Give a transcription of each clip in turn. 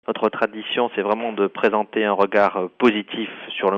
Notre tradition, c'est vraiment de présenter un regard positif sur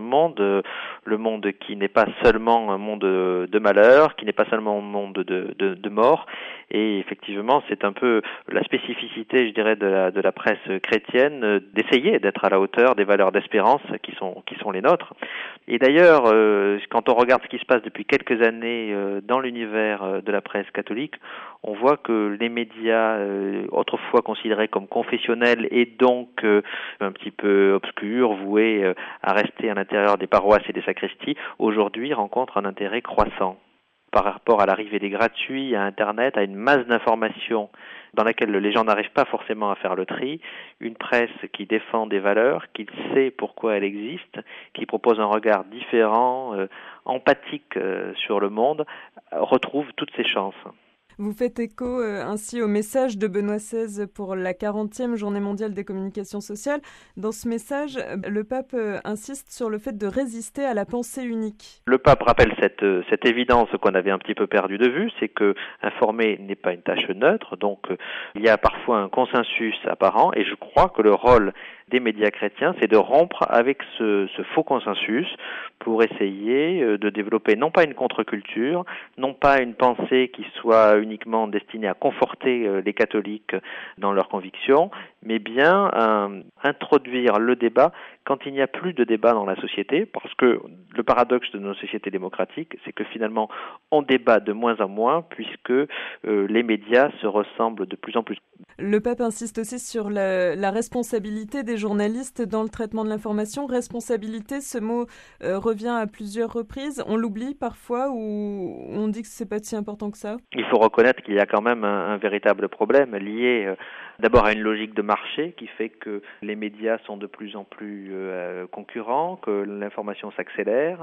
le monde qui n'est pas seulement un monde de malheur, qui n'est pas seulement un monde de mort. Et effectivement, c'est un peu la spécificité, je dirais, de la presse chrétienne, d'essayer d'être à la hauteur des valeurs d'espérance qui sont les nôtres. Et d'ailleurs, quand on regarde ce qui se passe depuis quelques années dans l'univers de la presse catholique, on voit que les médias, autrefois considérés comme confessionnels et donc un petit peu obscurs, voués à rester à l'intérieur des paroisses et des sacristies, aujourd'hui rencontrent un intérêt croissant par rapport à l'arrivée des gratuits, à Internet, à une masse d'informations dans laquelle les gens n'arrivent pas forcément à faire le tri, une presse qui défend des valeurs, qui sait pourquoi elle existe, qui propose un regard différent, empathique sur le monde, retrouve toutes ses chances. Vous faites écho ainsi au message de Benoît XVI pour la 40e Journée mondiale des communications sociales. Dans ce message, le pape insiste sur le fait de résister à la pensée unique. Le pape rappelle cette évidence qu'on avait un petit peu perdu de vue, c'est que informer n'est pas une tâche neutre, donc il y a parfois un consensus apparent, et je crois que le rôle des médias chrétiens, c'est de rompre avec ce faux consensus pour essayer de développer non pas une contre-culture, non pas une pensée qui soit uniquement destinée à conforter les catholiques dans leurs convictions, mais bien introduire le débat quand il n'y a plus de débat dans la société, parce que le paradoxe de nos sociétés démocratiques, c'est que finalement on débat de moins en moins puisque les médias se ressemblent de plus en plus. Le pape insiste aussi sur la responsabilité des journalistes dans le traitement de l'information. Responsabilité, ce mot revient à plusieurs reprises. On l'oublie parfois ou on dit que c'est pas si important que ça. Il faut reconnaître qu'il y a quand même un véritable problème lié d'abord à une logique de marché qui fait que les médias sont de plus en plus concurrents, que l'information s'accélère,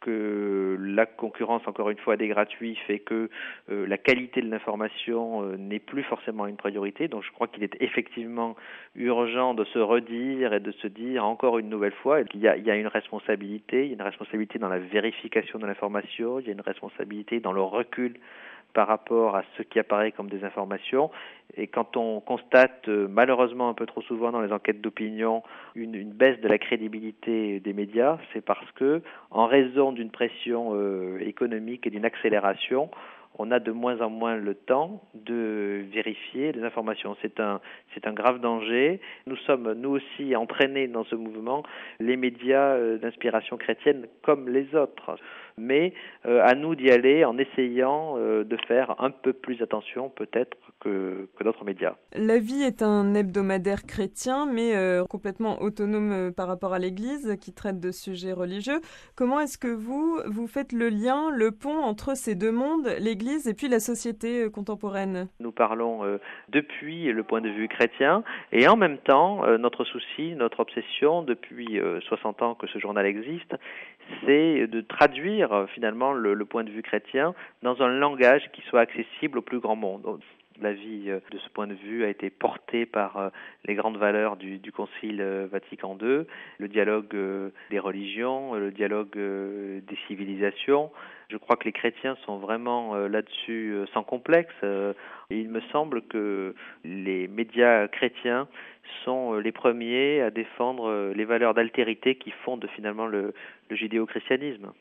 que la concurrence, encore une fois, des gratuits fait que la qualité de l'information n'est plus forcément une priorité. Donc je crois qu'il est effectivement urgent de se redire et de se dire encore une nouvelle fois qu'il y a une responsabilité, il y a une responsabilité dans la vérification de l'information, il y a une responsabilité dans le recul par rapport à ce qui apparaît comme des informations. Et quand on constate malheureusement un peu trop souvent dans les enquêtes d'opinion une baisse de la crédibilité des médias, c'est parce que, en raison d'une pression économique et d'une accélération, on a de moins en moins le temps de vérifier les informations. C'est un grave danger. Nous sommes, nous aussi, entraînés dans ce mouvement, les médias d'inspiration chrétienne comme les autres. Mais à nous d'y aller en essayant de faire un peu plus attention peut-être que d'autres médias. La Vie est un hebdomadaire chrétien, mais complètement autonome par rapport à l'Église, qui traite de sujets religieux. Comment est-ce que vous faites le lien, le pont entre ces deux mondes, l'Église et puis la société contemporaine ? Nous parlons depuis le point de vue chrétien, et en même temps, notre souci, notre obsession depuis 60 ans que ce journal existe, c'est de traduire finalement le point de vue chrétien dans un langage qui soit accessible au plus grand monde. La Vie, de ce point de vue, a été portée par les grandes valeurs du Concile Vatican II, le dialogue des religions, le dialogue des civilisations. Je crois que les chrétiens sont vraiment là-dessus sans complexe. Et il me semble que les médias chrétiens sont les premiers à défendre les valeurs d'altérité qui fondent finalement le judéo-christianisme.